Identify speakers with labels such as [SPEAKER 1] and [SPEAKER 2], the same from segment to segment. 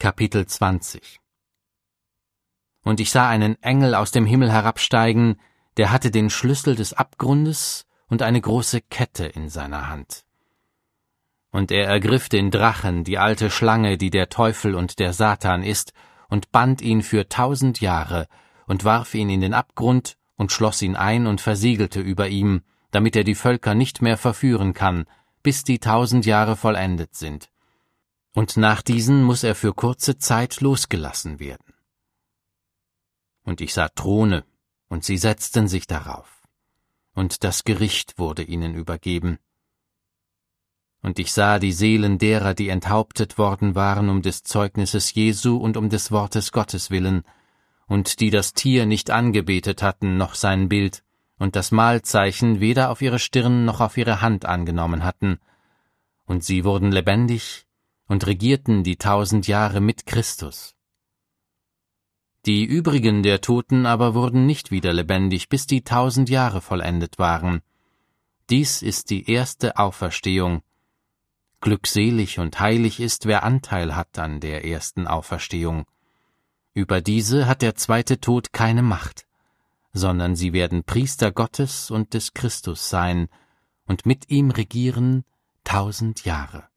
[SPEAKER 1] Kapitel 20. Und ich sah einen Engel aus dem Himmel herabsteigen, der hatte den Schlüssel des Abgrundes und eine große Kette in seiner Hand. Und er ergriff den Drachen, die alte Schlange, die der Teufel und der Satan ist, und band ihn für 1000 Jahre und warf ihn in den Abgrund und schloss ihn ein und versiegelte über ihm, damit er die Völker nicht mehr verführen kann, bis die 1000 Jahre vollendet sind. Und nach diesen muß er für kurze Zeit losgelassen werden. Und ich sah Throne, und sie setzten sich darauf, und das Gericht wurde ihnen übergeben. Und ich sah die Seelen derer, die enthauptet worden waren um des Zeugnisses Jesu und um des Wortes Gottes willen, und die das Tier nicht angebetet hatten, noch sein Bild, und das Mahlzeichen weder auf ihre Stirn noch auf ihre Hand angenommen hatten. Und sie wurden lebendig und regierten die 1000 Jahre mit Christus. Die übrigen der Toten aber wurden nicht wieder lebendig, bis die 1000 Jahre vollendet waren. Dies ist die erste Auferstehung. Glückselig und heilig ist, wer Anteil hat an der ersten Auferstehung. Über diese hat der zweite Tod keine Macht, sondern sie werden Priester Gottes und des Christus sein und mit ihm regieren 1000 Jahre.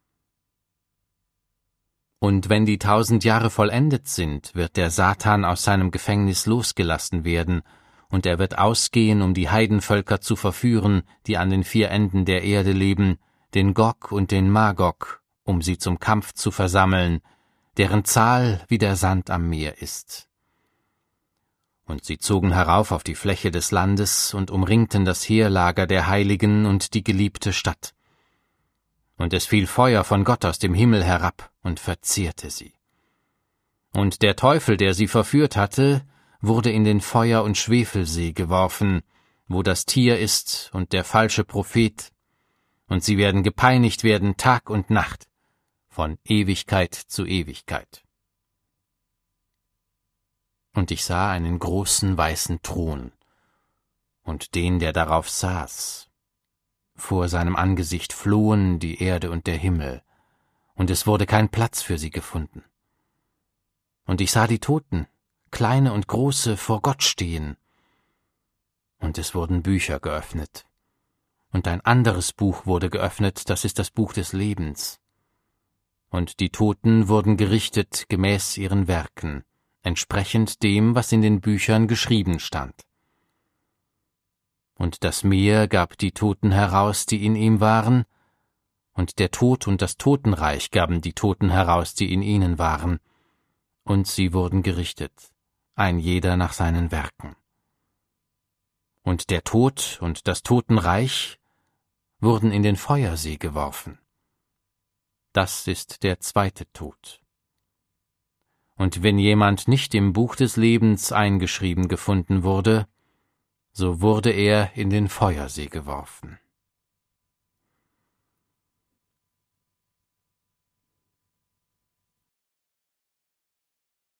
[SPEAKER 1] Und wenn die 1000 Jahre vollendet sind, wird der Satan aus seinem Gefängnis losgelassen werden, und er wird ausgehen, um die Heidenvölker zu verführen, die an den 4 Enden der Erde leben, den Gog und den Magog, um sie zum Kampf zu versammeln, deren Zahl wie der Sand am Meer ist. Und sie zogen herauf auf die Fläche des Landes und umringten das Heerlager der Heiligen und die geliebte Stadt. Und es fiel Feuer von Gott aus dem Himmel herab und verzehrte sie. Und der Teufel, der sie verführt hatte, wurde in den Feuer- und Schwefelsee geworfen, wo das Tier ist und der falsche Prophet, und sie werden gepeinigt werden Tag und Nacht, von Ewigkeit zu Ewigkeit. Und ich sah einen großen weißen Thron, und den, der darauf saß. Vor seinem Angesicht flohen die Erde und der Himmel, und es wurde kein Platz für sie gefunden. Und ich sah die Toten, kleine und große, vor Gott stehen. Und es wurden Bücher geöffnet. Und ein anderes Buch wurde geöffnet, das ist das Buch des Lebens. Und die Toten wurden gerichtet gemäß ihren Werken, entsprechend dem, was in den Büchern geschrieben stand. Und das Meer gab die Toten heraus, die in ihm waren, und der Tod und das Totenreich gaben die Toten heraus, die in ihnen waren, und sie wurden gerichtet, ein jeder nach seinen Werken. Und der Tod und das Totenreich wurden in den Feuersee geworfen. Das ist der zweite Tod. Und wenn jemand nicht im Buch des Lebens eingeschrieben gefunden wurde, so wurde er in den Feuersee geworfen.